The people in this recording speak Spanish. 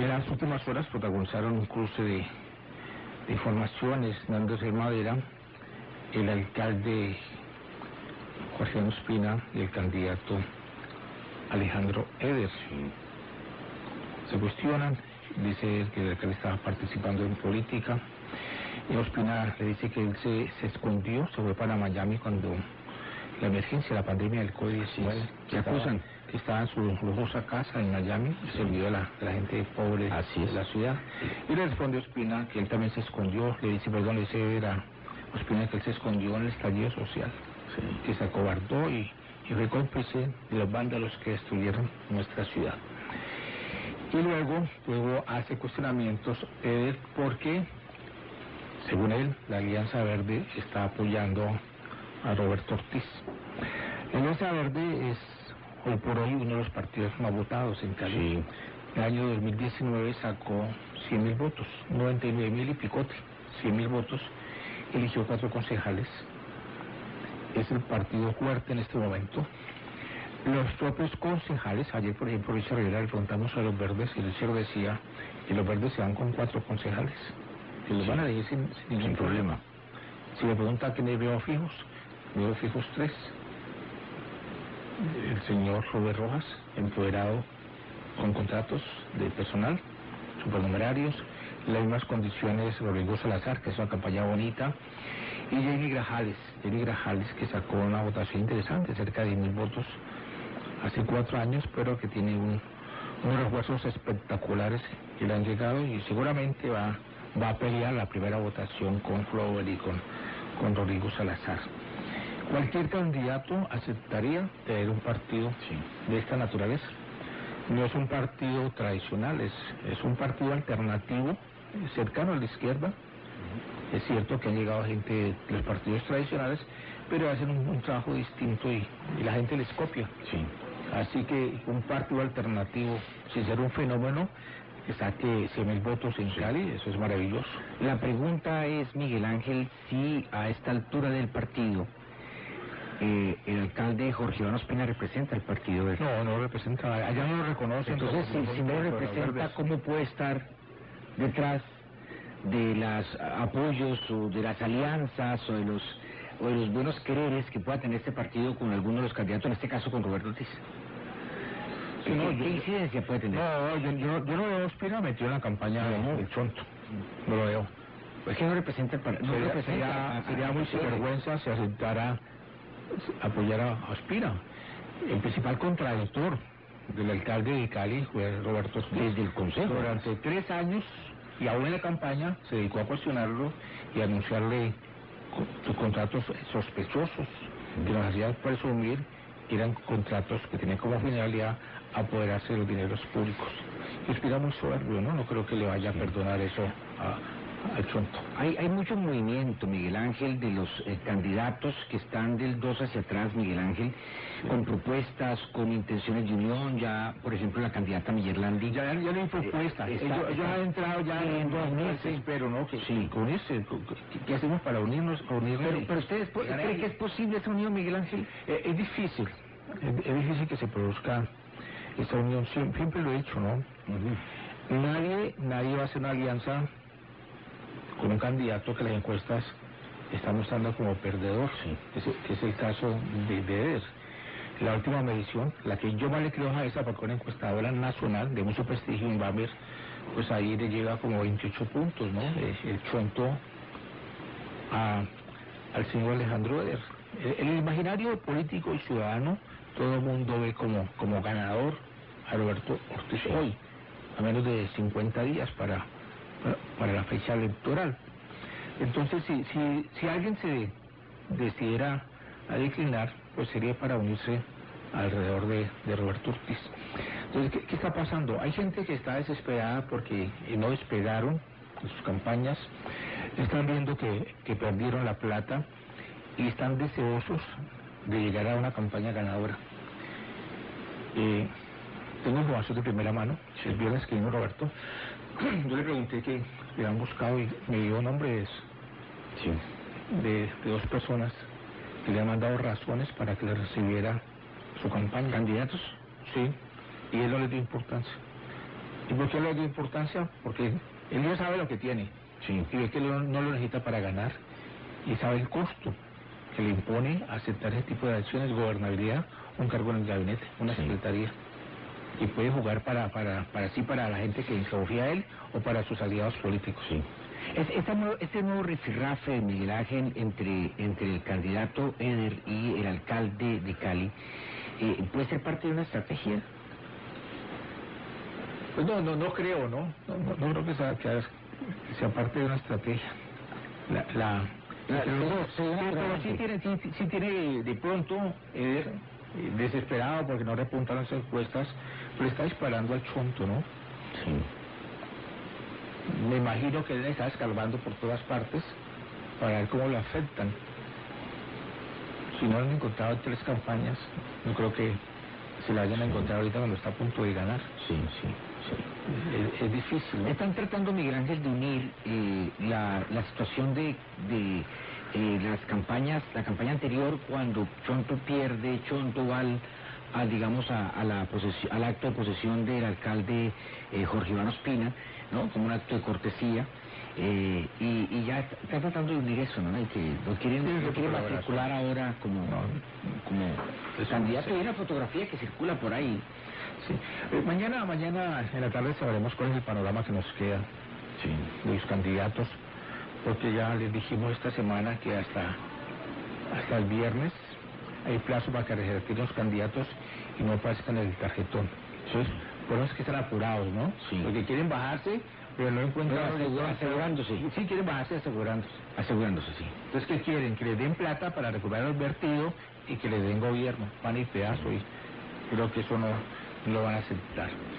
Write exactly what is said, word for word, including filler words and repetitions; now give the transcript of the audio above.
En las últimas horas protagonizaron un cruce de, de informaciones dándose madera el alcalde Jorge Ospina y el candidato Alejandro Eder. Se cuestionan, dice que el alcalde estaba participando en política, y Ospina le dice que él se, se escondió, se fue para Miami cuando la emergencia, la pandemia del COVID diecinueve, que acusan que estaba en su lujosa casa en Miami, se olvidó de la, de la gente pobre Así de la ciudad. Y le responde Ospina que él también se escondió, le dice, perdón, le dice era Ospina que él se escondió en el estallido social, sí. que se acobardó y, y fue cómplice de los vándalos que destruyeron nuestra ciudad. Y luego, luego hace cuestionamientos eh, porque, según él, la Alianza Verde está apoyando a Roberto Ortiz. La Alianza Verde es hoy por hoy uno de los partidos más votados en Cali. Sí. El año dos mil diecinueve sacó cien mil votos, noventa y nueve mil y picote, cien mil votos, eligió cuatro concejales. Es el partido fuerte en este momento. Los propios concejales, ayer por ejemplo Richard Rivera le preguntamos a los verdes y Richard decía que los verdes se van con cuatro concejales, que los van a elegir sin, sin ningún problema. Si le pregunta a quiénes veo fijos, veo fijos tres. El señor Robert Rojas, empoderado con contratos de personal, supernumerarios, las mismas condiciones Rodrigo Salazar, que es una campaña bonita, y Jenny Grajales, Jenny Grajales que sacó una votación interesante, cerca de diez mil votos hace cuatro años, pero que tiene un, unos refuerzos espectaculares que le han llegado y seguramente va, va a pelear la primera votación con Flower y con, con Rodrigo Salazar. Cualquier candidato aceptaría tener un partido sí. de esta naturaleza. No es un partido tradicional, es, es un partido alternativo, cercano a la izquierda. Uh-huh. Es cierto que han llegado gente de los partidos tradicionales, pero hacen un, un trabajo distinto y, y la gente les copia. Sí. Así que un partido alternativo, sin ser un fenómeno, que saque cien mil votos en Cali, eso es maravilloso. La pregunta es, Miguel Ángel, si a esta altura del partido Eh, el alcalde Jorge Iván Ospina representa el partido verde. No, no representa, allá no lo reconoce. Entonces, si, si no lo representa, ¿cómo puede estar detrás de los apoyos o de las alianzas o de los o de los buenos quereres que pueda tener este partido con alguno de los candidatos, en este caso con Roberto Ortiz? Sí, no, ¿Qué, yo, ¿Qué incidencia puede tener? No, yo, yo, yo no veo a Ospina metido en la campaña no. del Chonto. No lo veo. Es que no representa el partido. No sería, representa sería, a, sería a, muy a, sinvergüenza si aceptara apoyar a Ospina. El principal contradictor del alcalde de Cali fue Roberto Ortiz. Desde el Consejo. Durante tres años, y aún en la campaña, se dedicó a cuestionarlo y a anunciarle sus contratos sospechosos, que nos hacían presumir que eran contratos que tenían como finalidad apoderarse de los dineros públicos. Y Ospina muy soberbio, ¿no? No creo que le vaya a perdonar eso a... al Chonto. Hay, hay mucho movimiento, Miguel Ángel, de los eh, candidatos que están del dos hacia atrás, Miguel Ángel, sí. con propuestas, con intenciones de unión, ya, por ejemplo, la candidata Millerlandi. Ya, ya le hay propuestas. Eh, ellos, ellos han entrado ya en unirse, espero, ¿no? Que, sí. que unirse. ¿Qué hacemos para unirnos? unirnos pero, pero ustedes, ¿creen que es posible esa unión, Miguel Ángel? Eh, es difícil. Es, es difícil que se produzca esa unión. Siempre, siempre lo he dicho, ¿no? Uh-huh. Nadie, nadie va a hacer una alianza con un candidato que las encuestas están mostrando como perdedor, sí. que, es, que es el caso de, de Eder. La última medición, la que yo más le creo a esa, porque una encuestadora nacional de mucho prestigio en Bamer, pues ahí le llega como veintiocho puntos, ¿no? El, el Chonto a, al señor Alejandro Eder. En el imaginario político y ciudadano, todo el mundo ve como, como ganador a Roberto Ortiz hoy, a menos de cincuenta días para... para la fecha electoral. Entonces, si, si, si alguien se decidiera a declinar, pues sería para unirse alrededor de, de Roberto Ortiz. Entonces, ¿qué, ¿qué está pasando? Hay gente que está desesperada porque no despegaron en sus campañas, están viendo que, que perdieron la plata y están deseosos de llegar a una campaña ganadora. Eh, tengo información de primera mano, el viernes que vino Roberto, yo le pregunté que le han buscado y me dio nombres sí. de, de dos personas que le han mandado razones para que le recibiera su campaña. ¿Candidatos? Sí, y él no le dio importancia. ¿Y por qué le dio importancia? Porque él ya sabe lo que tiene, sí, y ve que lo, no lo necesita para ganar, y sabe el costo que le impone aceptar ese tipo de acciones, gobernabilidad, un cargo en el gabinete, una sí. secretaría, y puede jugar para para para sí, para la gente que confía a él o para sus aliados políticos. Sí. Es, este, nuevo, este nuevo rifirrafe de Miguel Ángel entre, entre el candidato Eder y el alcalde de Cali, eh, ¿puede ser parte de una estrategia? Pues no, no, no creo, ¿no? No, no, no creo que sea, que sea parte de una estrategia. La, la, la pero, pero, pero sí tiene, sí, sí tiene de pronto, Eder, eh, desesperado porque no repuntan las encuestas, pero está disparando al chonto, ¿no? Sí. Me imagino que él está escarbando por todas partes para ver cómo lo afectan. Si no lo han encontrado en tres campañas, no creo que se lo hayan encontrado ahorita cuando está a punto de ganar. Sí, sí, sí. Es, es difícil, ¿no? Están tratando, Miguel Ángel, de unir eh, la, la situación de, de eh, las campañas, la campaña anterior, cuando Chonto pierde, Chonto va al, a, digamos, a, a la posesión, al acto de posesión del alcalde eh, Jorge Iván Ospina, ¿no? Como un acto de cortesía. Eh, y, y ya está tratando de unir eso, ¿no? Y que lo quieren, sí, lo quieren matricular ahora como, no, como el candidato. Sí. Hay una fotografía que circula por ahí. Sí. Eh, mañana, mañana en la tarde sabremos cuál es el panorama que nos queda, sí, de los candidatos, porque ya les dijimos esta semana que hasta hasta el viernes hay plazo para que registren los candidatos y no aparezcan en el tarjetón. Entonces, por eso es que están apurados, ¿no? Sí. Porque quieren bajarse, pero no encuentran... Pero asegurándose. Sí, quieren bajarse asegurándose. Asegurándose, sí. Entonces, ¿qué quieren? Que les den plata para recuperar el vertido y que les den gobierno, pan y pedazo, y creo que eso no lo van a aceptar.